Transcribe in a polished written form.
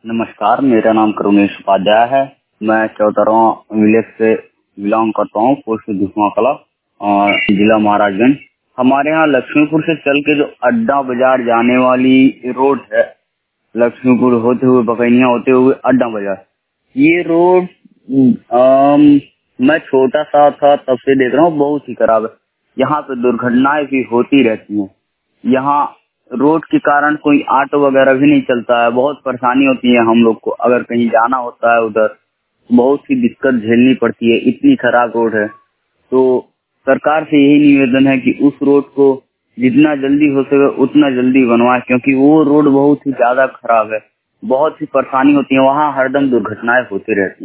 नमस्कार, मेरा नाम करुणेश उपाध्याय है। मैं चौतरवा विलेज से बिलोंग करता हूँ, पोस्ट दुश्मा कला और जिला महाराजगंज। हमारे यहाँ लक्ष्मीपुर से चल के जो अड्डा बाजार जाने वाली रोड है, लक्ष्मीपुर होते हुए बकैनिया होते हुए अड्डा बाजार, ये रोड मैं छोटा सा था तब से देख रहा हूँ, बहुत ही खराब है। यहाँ पे दुर्घटनाएं भी होती रहती हैं। यहाँ रोड के कारण कोई ऑटो वगैरह भी नहीं चलता है, बहुत परेशानी होती है हम लोग को। अगर कहीं जाना होता है उधर बहुत सी दिक्कत झेलनी पड़ती है, इतनी खराब रोड है। तो सरकार से यही निवेदन है कि उस रोड को जितना जल्दी हो सके उतना जल्दी बनवाए, क्योंकि वो रोड बहुत ही ज्यादा खराब है, बहुत सी परेशानी होती है, वहाँ हरदम दुर्घटनाएं होती रहती हैं।